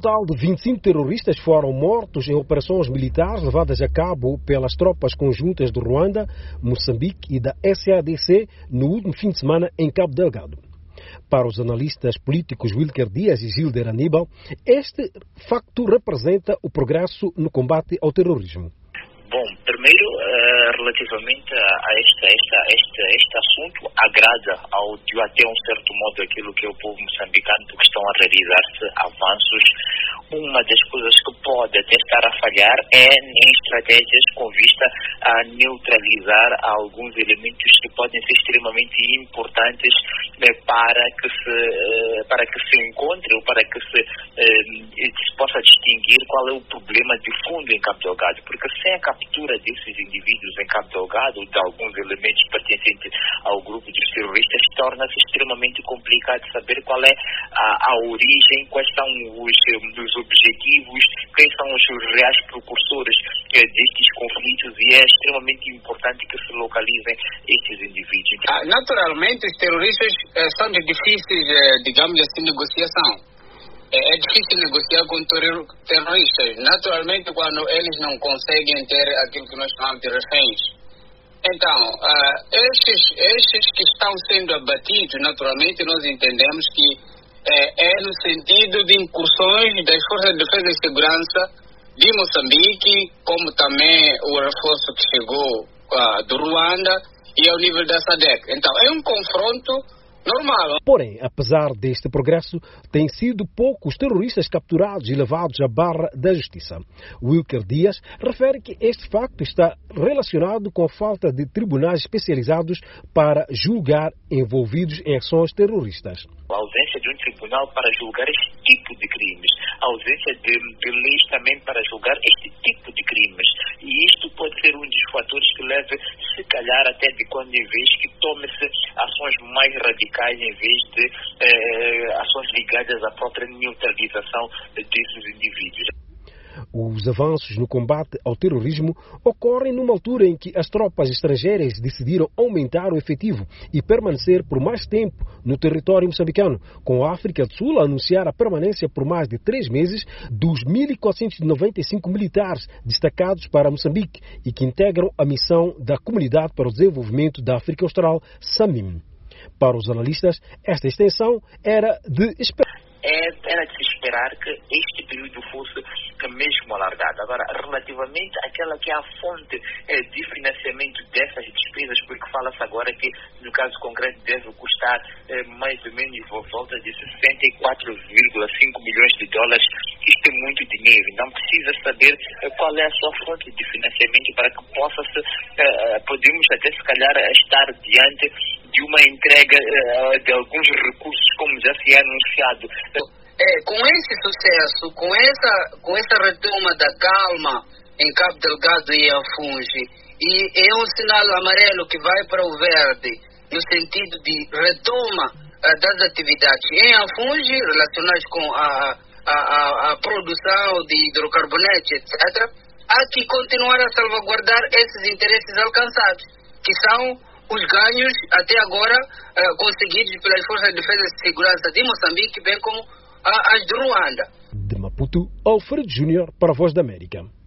total de 25 terroristas foram mortos em operações militares levadas a cabo pelas tropas conjuntas do Ruanda, Moçambique e da SADC no último fim de semana em Cabo Delgado. Para os analistas políticos Wilker Dias e Gilder Aníbal, este facto representa o progresso no combate ao terrorismo. Bom, primeiro, relativamente a este assunto, agrada até um certo modo aquilo que é o povo moçambicano, porque estão a realizar-se avanços. Uma das coisas que pode até estar a falhar é em estratégias com vista a neutralizar alguns elementos que podem ser extremamente importantes para que se encontre ou para que se possa distinguir qual é o problema de fundo em Cabo Delgado, porque sem a captura desses indivíduos em Cabo Delgado, de alguns elementos pertencentes ao grupo dos terroristas, torna-se extremamente complicado saber qual é a origem, quais são os objetivos, quem são os reais precursores destes conflitos, e é extremamente importante que se localizem estes indivíduos. Naturalmente, os terroristas são de difíceis, digamos assim, negociação. É difícil negociar com terroristas. Naturalmente, quando eles não conseguem ter aquilo que nós chamamos de reféns. Então, estes que estão sendo abatidos, naturalmente, nós entendemos que é no sentido de incursões das Forças de Defesa e Segurança de Moçambique, como também o reforço que chegou do Ruanda e ao nível da SADC. Então, é um confronto normal. Porém, apesar deste progresso, têm sido poucos terroristas capturados e levados à barra da justiça. Wilker Dias refere que este facto está relacionado com a falta de tribunais especializados para julgar envolvidos em ações terroristas. A ausência de um tribunal para julgar este tipo de crimes, a ausência de leis também para julgar este tipo de crimes. E isto pode ser um dos fatores que leve, se calhar, até de quando em vez que tome-se ações mais radicais em vez de ações ligadas à própria neutralização desses indivíduos. Os avanços no combate ao terrorismo ocorrem numa altura em que as tropas estrangeiras decidiram aumentar o efetivo e permanecer por mais tempo no território moçambicano, com a África do Sul a anunciar a permanência por mais de 3 meses dos 1.495 militares destacados para Moçambique e que integram a missão da Comunidade para o Desenvolvimento da África Austral, SAMIM. Para os analistas, esta extensão era de esperar. Era de se esperar que este período fosse mesmo alargado. Agora, relativamente àquela que é a fonte de financiamento dessas despesas, porque fala-se agora que, no caso concreto, deve custar mais ou menos por volta de 64,5 milhões de dólares. Isto é muito dinheiro. Então, precisa saber qual é a sua fonte de financiamento para que podemos até, se calhar, estar diante de uma entrega de alguns recursos, como já se é anunciado. Com esse sucesso, com essa retoma da calma em Cabo Delgado e Afungi, e é um sinal amarelo que vai para o verde, no sentido de retoma das atividades em Afungi, relacionadas com a produção de hidrocarbonetos, etc., há que continuar a salvaguardar esses interesses alcançados, que são os ganhos até agora conseguidos pelas Forças de Defesa e Segurança de Moçambique, bem como as de Ruanda. De Maputo, Alfredo Júnior para a Voz da América.